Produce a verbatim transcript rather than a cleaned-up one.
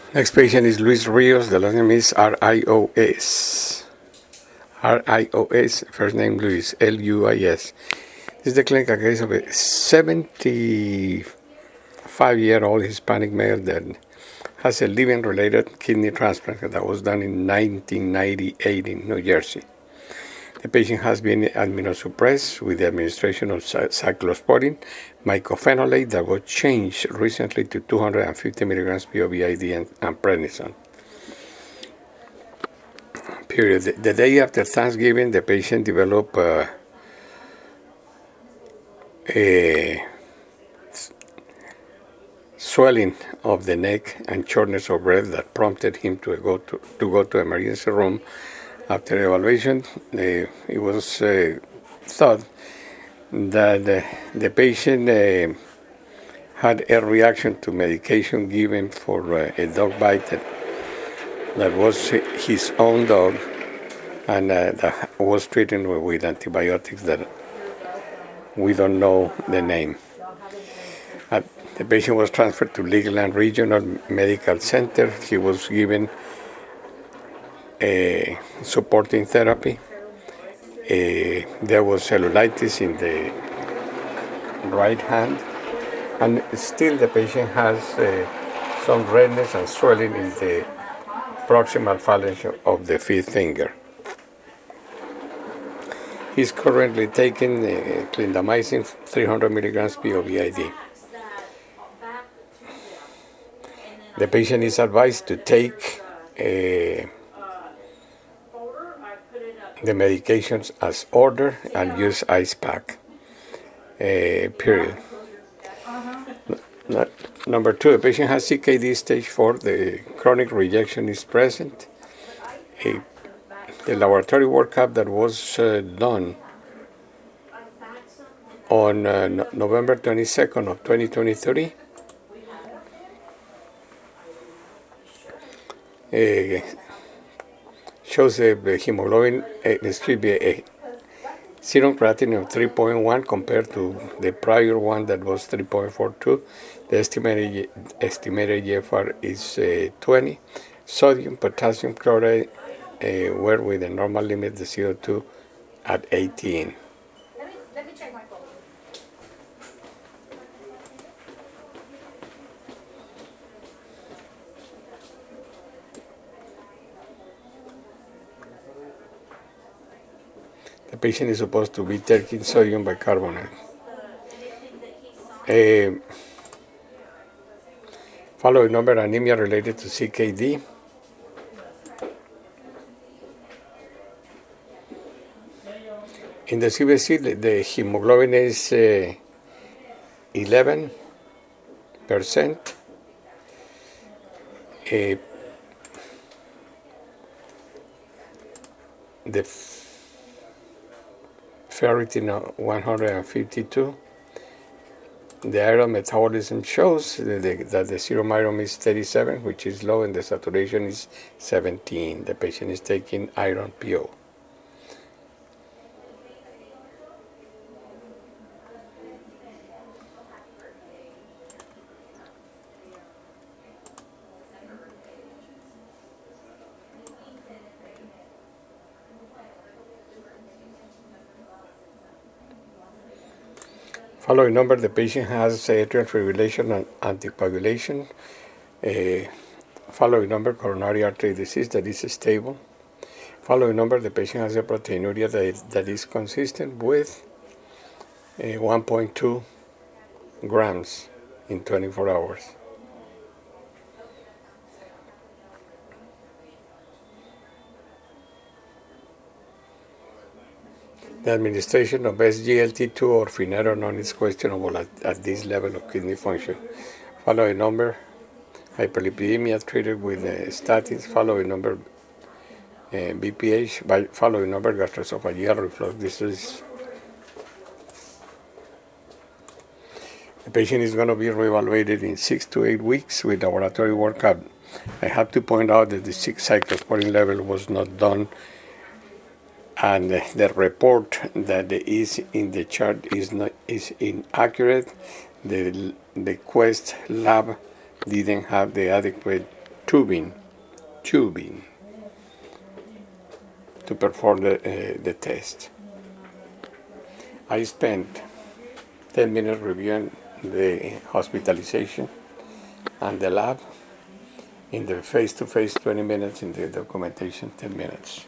Next patient is Luis Rios. The last name is R I O S. R I O S, first name Luis, L U I S. This is the clinical case of a seventy-five-year-old Hispanic male that has a living-related kidney transplant that was done in nineteen ninety-eight in New Jersey. The patient has been immunosuppressed with the administration of cyclosporine, mycophenolate that was changed recently to two hundred fifty milligrams P O V I D and, and prednisone. Period. The, the day after Thanksgiving, the patient developed uh, a swelling of the neck and shortness of breath that prompted him to go to, to go to emergency room. After evaluation, uh, it was uh, thought that uh, the patient uh, had a reaction to medication given for uh, a dog bite that, that was his own dog and uh, that was treated with antibiotics that we don't know the name. Uh, the patient was transferred to Legoland Regional Medical Center. He was given a supporting therapy. Uh, there was cellulitis in the right hand, and still the patient has uh, some redness and swelling in the proximal phalanx of the fifth finger. He's currently taking uh, clindamycin three hundred milligrams P O V I D. The patient is advised to take uh, the medications as ordered and use ice pack. Uh, period. No, number two, the patient has C K D stage four. The chronic rejection is present. A, the laboratory workup that was uh, done on uh, no, November twenty-second of twenty twenty-three uh, shows a, a hemoglobin, uh, this should be a serum creatinine of three point one compared to the prior one that was three point four two. The estimated estimated G F R is uh, twenty. Sodium, potassium chloride uh, were with the normal limit, the C O two at eighteen. Let me, let me check my phone. The patient is supposed to be taking sodium bicarbonate. Uh, following number, anemia related to C K D. In the C B C, the, the hemoglobin is uh, eleven percent. Uh, the ferritin one hundred fifty-two. The iron metabolism shows that the, that the serum iron is thirty-seven, which is low, and the saturation is seventeen. The patient is taking iron P O. Following number, the patient has atrial fibrillation and anticoagulation. Uh, following number, coronary artery disease that is stable. Following number, the patient has a proteinuria that is, that is consistent with uh, one point two grams in twenty-four hours. The administration of S G L T two or finerenone is questionable at, at this level of kidney function. Following number, hyperlipidemia treated with uh, statins. Following number, uh, B P H. By following number, gastroesophageal reflux disease. The patient is going to be reevaluated in six to eight weeks with laboratory workup. I have to point out that the six cyclosporine level was not done, and the report that is in the chart is not is inaccurate. The the Quest lab didn't have the adequate tubing, tubing to perform the, uh, the test. I spent ten minutes reviewing the hospitalization and the lab, in the face-to-face twenty minutes, in the documentation ten minutes.